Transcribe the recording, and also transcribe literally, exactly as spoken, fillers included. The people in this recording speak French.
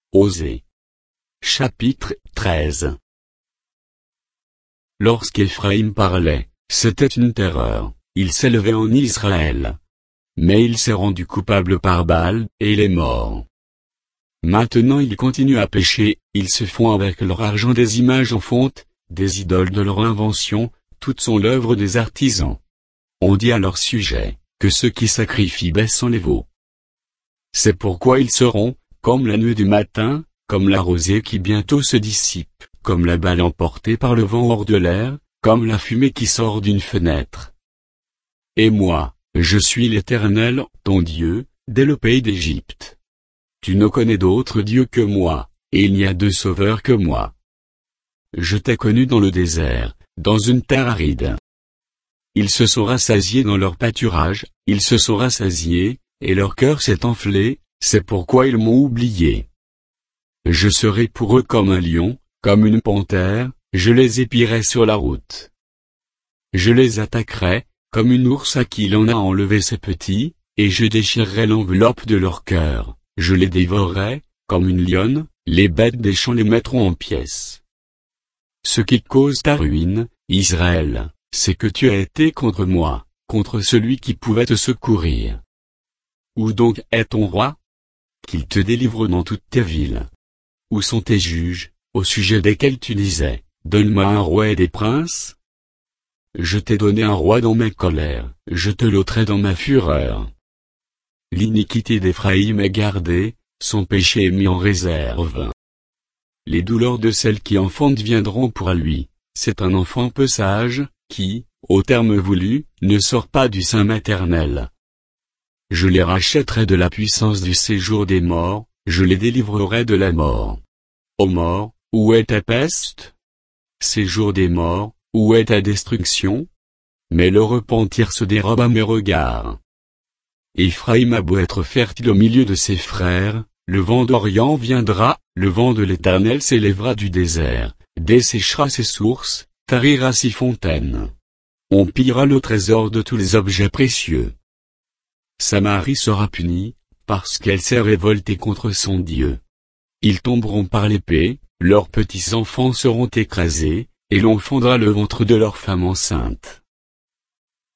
Osée. Chapitre treize. Lorsqu'Éphraïm parlait, c'était une terreur, il s'élevait en Israël. Mais il s'est rendu coupable par Baal, et il est mort. Maintenant ils continuent à pécher, ils se font avec leur argent des images en fonte, des idoles de leur invention, toutes sont l'œuvre des artisans. On dit à leur sujet, que ceux qui sacrifient baissent en les veaux. C'est pourquoi ils seront, comme la nuée du matin, comme la rosée qui bientôt se dissipe, comme la balle emportée par le vent hors de l'air, comme la fumée qui sort d'une fenêtre. Et moi, je suis l'Éternel, ton Dieu, dès le pays d'Égypte. Tu ne connais d'autre Dieu que moi, et il n'y a de sauveur que moi. Je t'ai connu dans le désert, dans une terre aride. Ils se sont rassasiés dans leur pâturage, ils se sont rassasiés, et leur cœur s'est enflé, c'est pourquoi ils m'ont oublié. Je serai pour eux comme un lion, comme une panthère, je les épierai sur la route. Je les attaquerai, comme une ours à qui l'on a enlevé ses petits, et je déchirerai l'enveloppe de leur cœur, je les dévorerai, comme une lionne, les bêtes des champs les mettront en pièces. Ce qui cause ta ruine, Israël, c'est que tu as été contre moi, contre celui qui pouvait te secourir. Où donc est ton roi? Qu'il te délivre dans toutes tes villes. Où sont tes juges, au sujet desquels tu disais, donne-moi un roi et des princes? Je t'ai donné un roi dans ma colère, je te l'ôterai dans ma fureur. L'iniquité d'Éphraïm est gardée, son péché est mis en réserve. Les douleurs de celle qui enfante viendront pour lui, c'est un enfant peu sage, qui, au terme voulu, ne sort pas du sein maternel. Je les rachèterai de la puissance du séjour des morts, je les délivrerai de la mort. Ô mort, où est ta peste? Séjour des morts, où est ta destruction? Mais le repentir se dérobe à mes regards. Éphraïm a beau être fertile au milieu de ses frères, le vent d'Orient viendra, le vent de l'Éternel s'élèvera du désert, desséchera ses sources, tarira ses fontaines. On pillera le trésor de tous les objets précieux. Samarie sera punie, parce qu'elle s'est révoltée contre son Dieu. Ils tomberont par l'épée, leurs petits enfants seront écrasés, et l'on fendra le ventre de leur femme enceinte.